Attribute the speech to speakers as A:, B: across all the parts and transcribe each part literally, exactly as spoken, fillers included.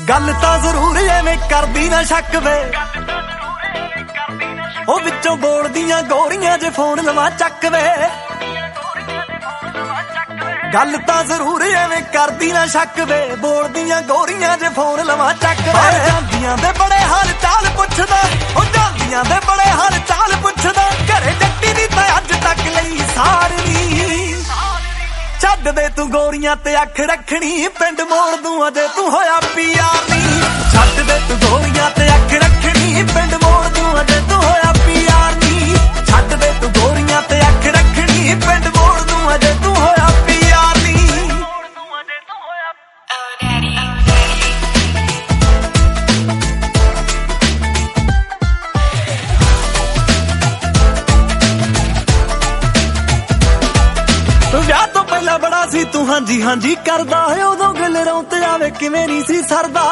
A: गल तां जरूर एवें करदी ना शक वे ओ विचों बोलदियां गोरियां जे फोन लवां चक वे गल तां जरूर एवें करदी ना शक वे बोलदियां गोरियां जे फोन लवां चक वे जांदियां दे बड़े हाल चाल पुछदा ओ जांदियां दे बड़े हाल चाल पुछदा घरे जट्टी दी तां अज तक लई सार नी छड्ड दे तू गोरियां ते अख रखनी पिंड मोड़ दूं अजे तू होया पीआर नी छड्ड दे तू गोरियां ते अख रखनी पिंड मोड़ दूं अजे तू होया पीआर नी छड्ड दे तू गोरियां ते अख रखनी पिंड मोड़ दूं अजे तू होया पीआर नी ਵਿਆਹ ਤੋਂ ਪਹਿਲਾਂ ਬੜਾ ਸੀ ਤੂੰ ਹਾਂਜੀ ਹਾਂਜੀ ਕਰਦਾ ਉਦੋਂ ਗੱਲ ਰੌਂ ਤੇ ਆਵੇ ਕਿਵੇਂ ਨਹੀਂ ਸੀ ਸਰਦਾ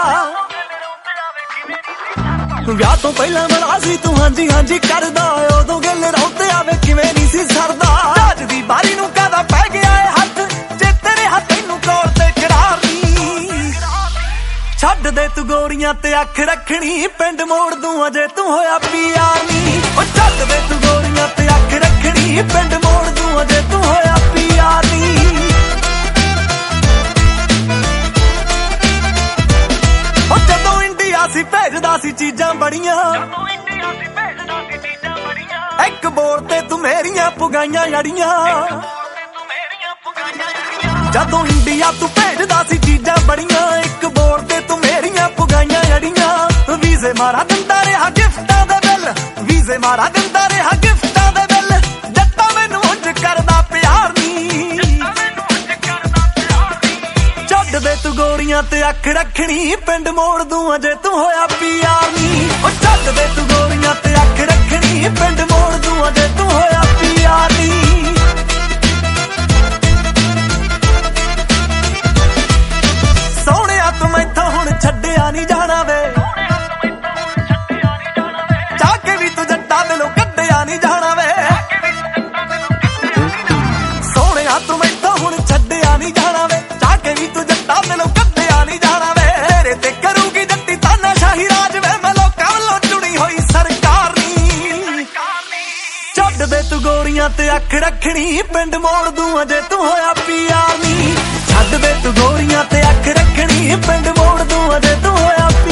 A: ਵਿਆਹ ਤੋਂ ਪਹਿਲਾਂ ਬੜਾ ਸੀ ਤੂੰ ਹਾਂਜੀ ਹਾਂਜੀ ਕਰਦਾ ਉਦੋਂ ਗੱਲ ਰੌਂ ਤੇ ਆਵੇ ਕਿਵੇਂ ਨਹੀਂ ਸੀ ਸਰਦਾ ਅੱਜ ਦੀ ਬਾਰੀ ਨੂੰ ਕਾਹਦਾ ਪੈ ਗਿਆ ਏ ਹੱਥ ਜੇ ਤੇਰੇ ਹੱਥ ਨੂੰ ਕੋਲ ਤੇ ਕਰਾਰ ਨੀ ਛੱਡ ਦੇ ਤੂੰ ਗੋਰੀਆਂ ਤੇ ਅੱਖ ਰੱਖਣੀ ਪਿੰਡ ਮੋੜ ਦੂੰ ਅਜੇ ਤੂੰ ਹੋਇਆ ਪੀਆਰ ਨੀ ਉਹ ਛੱਡ ਦੇ ਤੂੰ ਗੋਰੀਆਂ ਤੇ ਅੱਖ ਰੱਖਣੀ ਪਿੰਡ ਮੋੜ ਦੂੰ ਅਜੇ ਤੂੰ ਹੋਇਆ ਪੀਆਰ ਨੀ ਉਹ ਜਦੋਂ ਇੰਡੀਆ ਸੀ ਭੇਜਦਾ ਸੀ ਚੀਜ਼ਾਂ ਬੜੀਆਂ ਇੱਕ ਬੋਲ ਤੇ ਤੂੰ ਮੇਰੀਆਂ ਪੁਗਾਈਆਂ ਲੜੀਆਂ ਜਦੋਂ ਇੰਡੀਆ ਤੂੰ ਭੇਜਦਾ ਸੀ ਚੀਜ਼ਾਂ ਬੜੀਆਂ ਇੱਕ ਬੋਲ ਤੇ ਤੂੰ ਮੇਰੀਆਂ ਪੁਗਾਈਆਂ ਲੜੀਆਂ ਵੀਜ਼ੇ ਮਾਰਾ ਦਿੰਦਾ ਰਿਹਾ ਗਿਫਟਾਂ ਦੇ ਬਿੱਲ ਵੀਜ਼ੇ ਮਾਰਾ ਦਿੰਦਾ ਰਿਹਾ ਗਿਫਟਾਂ ਦੇ ਬਿੱਲ ਜੱਟਾ ਮੈਨੂੰ ਉਂਝ ਕਰਦਾ ਪਿਆਰ ਨੀ ਛੱਡ ਦੇ ਤੂੰ ਗੋਰੀਆਂ ਤੇ ਅੱਖ ਰੱਖਣੀ ਪਿੰਡ ਮੋੜ ਦੂੰ ਅਜੇ ਤੂੰ ਹੋਇਆ ਪੀਆਰ ਨੀ ਉਹ ਛੱਡ ਦੇ ਤੂੰ ਗੋਰੀਆਂ ਤੇ ਅੱਖ ਰੱਖਣੀ ਪਿੰਡ ਮੋੜ ਦੂੰ ਅਜੇ ਤੂੰ ਹੋਇਆ ਪੀਆਰ ਨੀ ਸੋਹਣਿਆ ਤੂੰ ਮੈਥੋਂ ਹੁਣ ਛੱਡਿਆ ਨੀ ਜਾਣਾ ਵੇ ਚਾਹ ਕੇ ਵੀ ਤੂੰ ਜੱਟਾਂ ਦਿਲੋਂ ਕੱਢਿਆ ਨੀ ਜਾਣਾ ਵੇ ਸੋਹਣਿਆ ਤੂੰ ਮੈਥੋਂ ਹੁਣ ਛੱਡਿਆ ਨੀ ਜਾਣਾ ਵੇ ਚਾਹ ਕੇ ਵੀ ਤੂੰ ਜੱਟਾਂ ਦਿਲੋਂ ਕੱਢਿਆ ਨੀ ਜਾਣਾ ਵੇ ਤੇਰੇ ਤੇ ਕਰੂਗੀ ਜੱਟੀ ਤਾਨਾਸ਼ਾਹੀ ਰਾਜ ਵੇ ਮੈਂ ਲੋਕਾਂ ਵੱਲੋਂ ਚੁਣੀ ਹੋਈ ਸਰਕਾਰ ਨੀ ਛੱਡ ਦੇ ਤੂੰ ਗੋਰੀਆਂ ਤੇ ਅੱਖ ਰੱਖਣੀ ਪਿੰਡ ਮੋੜ ਦੂੰ ਅਜੇ ਤੂੰ ਹੋਇਆ ਪੀਆਰ ਨੀ ਛੱਡ ਦੇ ਤੂੰ ਗੋਰੀਆਂ ਤੇ ਅੱਖ ਰੱਖਣੀ ਪਿੰਡ ਮੋੜ ਦੂੰ ਅਜੇ ਤੂੰ ਹੋਇਆ